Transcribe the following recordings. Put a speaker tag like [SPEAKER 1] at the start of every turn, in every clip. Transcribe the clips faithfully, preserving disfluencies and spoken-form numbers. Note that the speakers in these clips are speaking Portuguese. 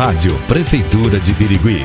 [SPEAKER 1] Rádio Prefeitura de Birigui.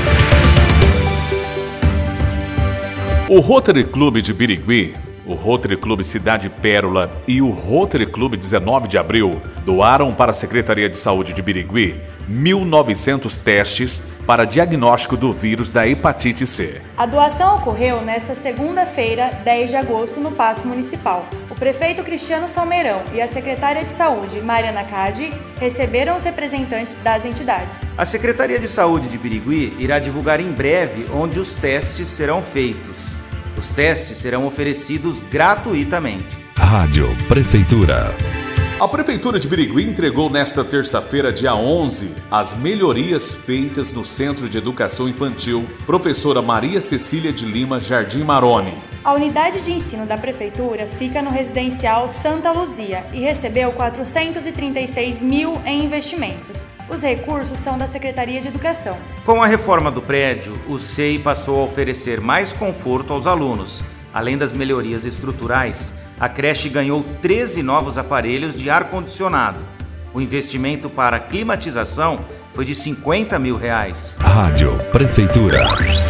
[SPEAKER 2] O Rotary Clube de Birigui, o Rotary Clube Cidade Pérola e o Rotary Clube dezenove de abril doaram para a Secretaria de Saúde de Birigui mil e novecentos testes para diagnóstico do vírus da hepatite C.
[SPEAKER 3] A doação ocorreu nesta segunda-feira, dez de agosto, no Paço Municipal. O prefeito Cristiano Salmeirão e a secretária de Saúde, Mariana Cadi, receberam os representantes das entidades.
[SPEAKER 4] A Secretaria de Saúde de Birigui irá divulgar em breve onde os testes serão feitos. Os testes serão oferecidos gratuitamente.
[SPEAKER 1] Rádio Prefeitura.
[SPEAKER 2] A Prefeitura de Birigui entregou nesta terça-feira, dia onze, as melhorias feitas no Centro de Educação Infantil Professora Maria Cecília de Lima Jardim Maroni.
[SPEAKER 3] A unidade de ensino da Prefeitura fica no residencial Santa Luzia e recebeu quatrocentos e trinta e seis mil em investimentos. Os recursos são da Secretaria de Educação.
[SPEAKER 4] Com a reforma do prédio, o S E I passou a oferecer mais conforto aos alunos. Além das melhorias estruturais, a creche ganhou treze novos aparelhos de ar-condicionado. O investimento para climatização foi de cinquenta mil reais.
[SPEAKER 1] Rádio Prefeitura.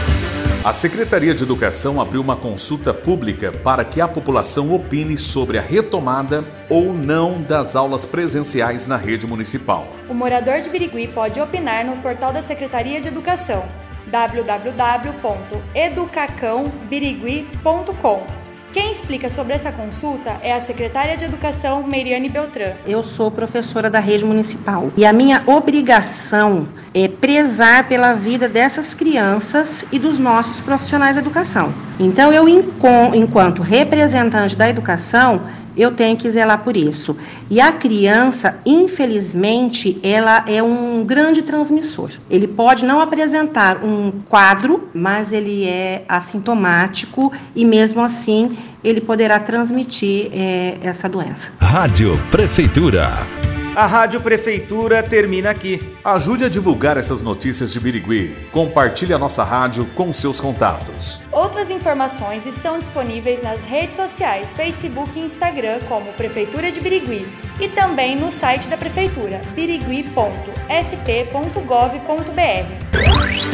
[SPEAKER 2] A Secretaria de Educação abriu uma consulta pública para que a população opine sobre a retomada ou não das aulas presenciais na rede municipal.
[SPEAKER 3] O morador de Birigui pode opinar no portal da Secretaria de Educação, w w w ponto educacão birigui ponto com. Quem explica sobre essa consulta é a secretária de Educação, Meiriane Beltrán.
[SPEAKER 5] Eu sou professora da rede municipal e a minha obrigação é prezar pela vida dessas crianças e dos nossos profissionais da educação. Então, eu, enquanto representante da educação, eu tenho que zelar por isso. E a criança, infelizmente, ela é um grande transmissor. Ele pode não apresentar um quadro, mas ele é assintomático e, mesmo assim, ele poderá transmitir é, essa doença.
[SPEAKER 1] Rádio Prefeitura.
[SPEAKER 4] A Rádio Prefeitura termina aqui.
[SPEAKER 2] Ajude a divulgar essas notícias de Birigui. Compartilhe a nossa rádio com seus contatos.
[SPEAKER 3] Outras informações estão disponíveis nas redes sociais, Facebook e Instagram, como Prefeitura de Birigui, e também no site da Prefeitura, birigui ponto s p ponto gov ponto b r.